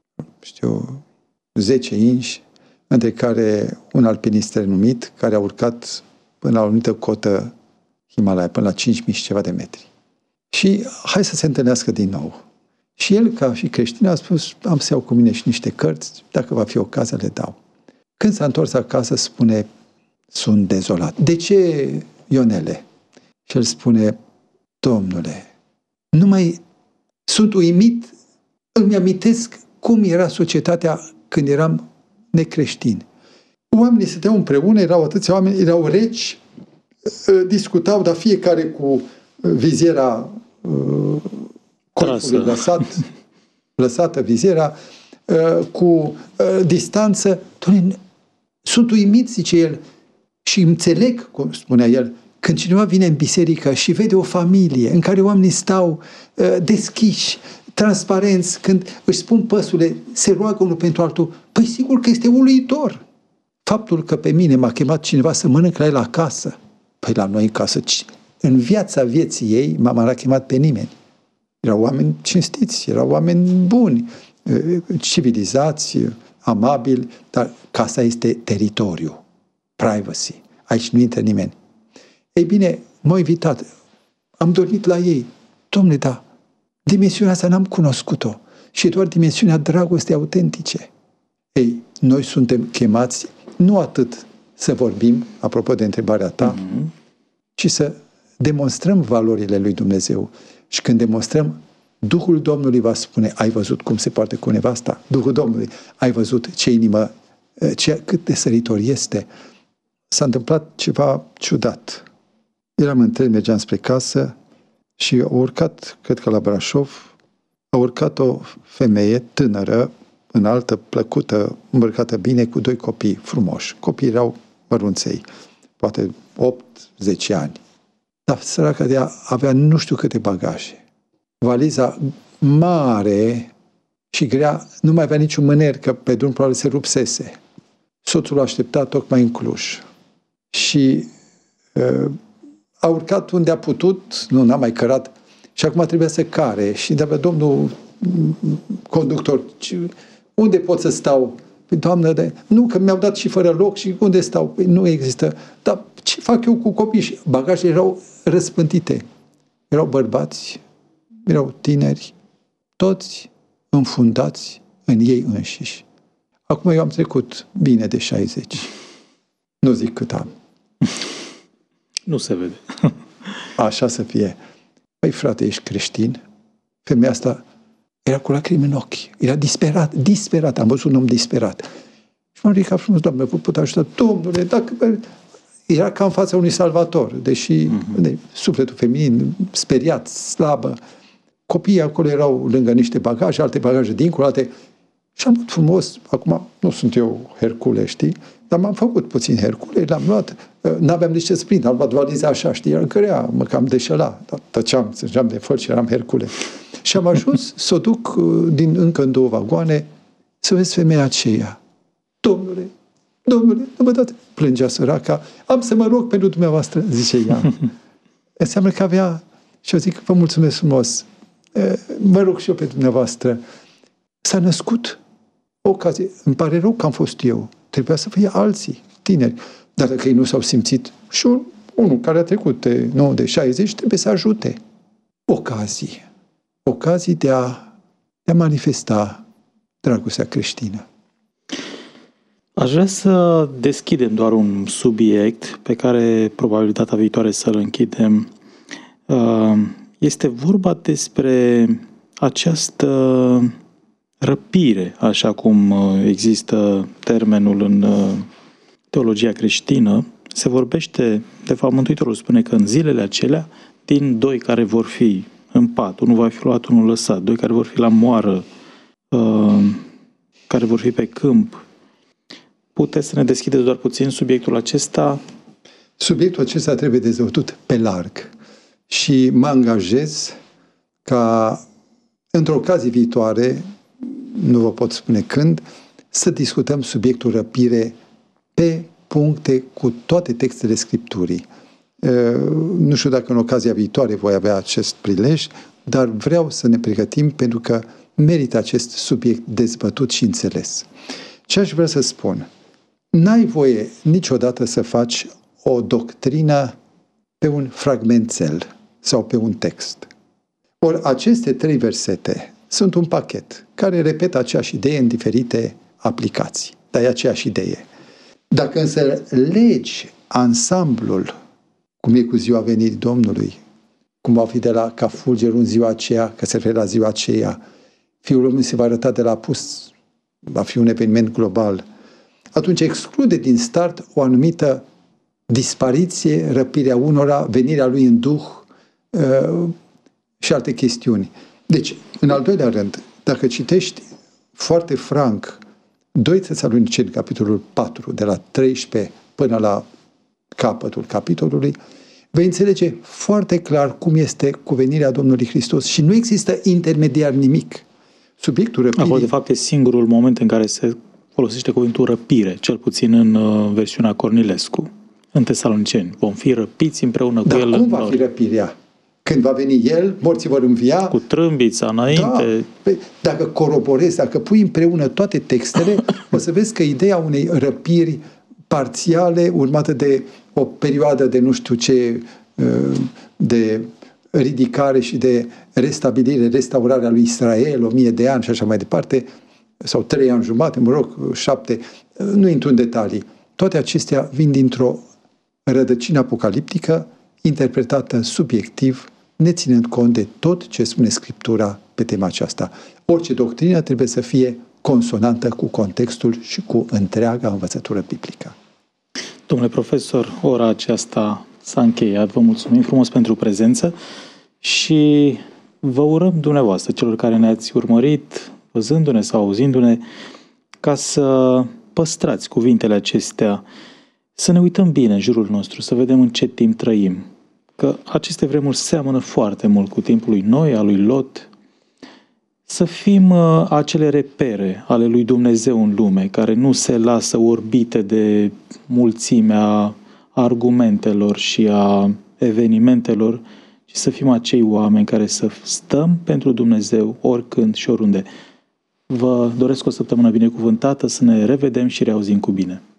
Speaker 3: știu, zece inși, între care un alpinist renumit, care a urcat până la o anumită cotă Himalaya, până la cinci mii și ceva de metri. Și hai să se întâlnească din nou. Și el, ca și creștin, a spus: am să iau cu mine și niște cărți, dacă va fi ocazia, le dau. Când s-a întors acasă, spune: sunt dezolat. De ce, Ionele? Și el spune: Domnule, nu mai sunt uimit, îmi amintesc cum era societatea când eram necreștini. Oamenii stăteau împreună, erau atâția oameni, erau reci, discutau, dar fiecare cu viziera uh, corpului lăsat lăsată viziera, cu distanță. Doamne, sunt uimit, zice el, și înțeleg, cum spunea el, când cineva vine în biserică și vede o familie în care oamenii stau deschiși, transparenți, când își spun păsurile, se roagă unul pentru altul, păi sigur că este uluitor. Faptul că pe mine m-a chemat cineva să mănânc la el acasă, păi la noi în casă, în viața vieții ei, mama n-a chemat pe nimeni. Erau oameni cinstiți, erau oameni buni, civilizați, amabili, dar casa este teritoriu, privacy. Aici nu intră nimeni. Ei bine, m-au invitat, am dormit la ei. Dom'le, da, dimensiunea asta n-am cunoscut-o și doar dimensiunea dragostei autentice. Ei, noi suntem chemați nu atât să vorbim, apropo de întrebarea ta, mm-hmm. ci să demonstrăm valorile lui Dumnezeu. Și când demonstrăm, Duhul Domnului va spune, ai văzut cum se poartă cu nevasta? Duhul Domnului, ai văzut ce inimă, ce, cât de săritor este? S-a întâmplat ceva ciudat. Eram în tren, mergeam spre casă și a urcat, cred că la Brașov, a urcat o femeie tânără, înaltă, plăcută, îmbrăcată bine, cu doi copii frumoși. Copiii erau mărunței, poate opt zece ani. Dar săraca de ea avea nu știu câte bagaje. Valiza mare și grea, nu mai avea niciun mâner, că pe drum probabil se rupsese. Soțul l-a așteptat tocmai în Cluj. Și uh, a urcat unde a putut, nu, n-a mai cărat, și acum trebuia să care. Și de domnul conductor, unde pot să stau? Păi, doamnă, de... nu, că mi-au dat și fără loc și unde stau? Păi, nu există. Dar ce fac eu cu copii? Și bagajele erau răspântite. Erau bărbați, erau tineri, toți înfundați în ei înșiși. Acum eu am trecut bine de șaizeci. Nu zic cât am.
Speaker 2: Nu se vede.
Speaker 3: Așa să fie. Păi, frate, ești creștin? Femeia asta era cu lacrimi în ochi. Era disperat, disperat. Am văzut un om disperat. Și m-am ridicat frumos, Doamne, vă pot ajuta? Domnule, dacă... Era ca în fața unui salvator, deși uh-huh. de, sufletul feminin, speriat, slabă. Copiii acolo erau lângă niște bagaje, alte bagaje dincolo, alte... Și am luat frumos, acum nu sunt eu Hercule, știi? Dar m-am făcut puțin Hercule, l-am luat, n-aveam nici ce să prind, am luat valiza așa, știi, era grea, mă cam deșăla, tăceam, strângeam de făl și eram Hercule. Și am ajuns să o duc din încă în două vagoane, să vezi femeia aceea. Domnule, Domnule, nu mă dați, plângea săraca, am să mă rog pentru dumneavoastră, zice ea. Înseamnă că avea, și eu zic, vă mulțumesc frumos, mă rog și eu pentru dumneavoastră. S-a născut o ocazie, îmi pare rău că am fost eu, trebuia să fie alții, tineri, dar dacă ei nu s-au simțit, și un, unul care a trecut de, nu, de șaizeci trebuie să ajute. Ocazii. Ocazii de a, de a manifesta dragostea creștină.
Speaker 2: Aș vrea să deschidem doar un subiect pe care probabil data viitoare să-l închidem. Este vorba despre această răpire, așa cum există termenul în teologia creștină. Se vorbește, de fapt Mântuitorul spune că în zilele acelea, din doi care vor fi în pat, unul va fi luat, unul lăsat, doi care vor fi la moară, care vor fi pe câmp. Puteți să ne deschideți doar puțin subiectul acesta?
Speaker 3: Subiectul acesta trebuie dezvoltat pe larg și mă angajez ca într-o ocazie viitoare, nu vă pot spune când, să discutăm subiectul răpire pe puncte cu toate textele Scripturii. Nu știu dacă în ocazia viitoare voi avea acest prilej, dar vreau să ne pregătim pentru că merită acest subiect dezbătut și înțeles. Ce aș vrea să spun? N-ai voie niciodată să faci o doctrină pe un fragmentel sau pe un text. Ori aceste trei versete sunt un pachet care repetă aceeași idee în diferite aplicații, dar e aceeași idee. Dacă însă legi ansamblul, cum e cu ziua venirii Domnului, cum va fi de la ca fulgerul în ziua aceea, că se referă la ziua aceea, Fiul omului se va arăta de la apus, va fi un eveniment global, atunci exclude din start o anumită dispariție, răpirea unora, venirea lui în duh uh, și alte chestiuni. Deci, în al doilea rând, Dacă citești foarte franc doi Tesaloniceni, capitolul patru, de la treisprezece până la capătul capitolului, vei înțelege foarte clar cum este cu venirea Domnului Hristos și nu există intermediar nimic. Subiectul răpirii...
Speaker 2: Acolo, de fapt, e singurul moment în care se folosește cuvântul răpire, cel puțin în uh, versiunea Cornilescu, în Tesaloniceni. Vom fi răpiți împreună
Speaker 3: Dar
Speaker 2: cu El.
Speaker 3: Dar cum va
Speaker 2: nori.
Speaker 3: fi răpirea? Când va veni El, morții vor învia?
Speaker 2: Cu trâmbița înainte.
Speaker 3: Da. Dacă coroborezi, dacă pui împreună toate textele, o să vezi că ideea unei răpiri parțiale, urmată de o perioadă de nu știu ce, de ridicare și de restabilire, restaurare a lui Israel, o mie de ani și așa mai departe, sau trei ani jumate, mă rog, șapte, nu intru în detalii. Toate acestea vin dintr-o rădăcină apocaliptică interpretată subiectiv, neținând cont de tot ce spune Scriptura pe tema aceasta. Orice doctrină trebuie să fie consonantă cu contextul și cu întreaga învățătură biblică.
Speaker 2: Domnule profesor, ora aceasta s-a încheiat. Vă mulțumim frumos pentru prezență și vă urăm dumneavoastră, celor care ne-ați urmărit, văzându-ne sau auzindu-ne, ca să păstrați cuvintele acestea, să ne uităm bine în jurul nostru, să vedem în ce timp trăim. Că aceste vremuri seamănă foarte mult cu timpul lui Noe, al lui Lot. Să fim uh, acele repere ale lui Dumnezeu în lume, care nu se lasă orbite de mulțimea argumentelor și a evenimentelor, ci să fim acei oameni care să stăm pentru Dumnezeu oricând și oriunde. Vă doresc o săptămână binecuvântată, să ne revedem și reauzim cu bine.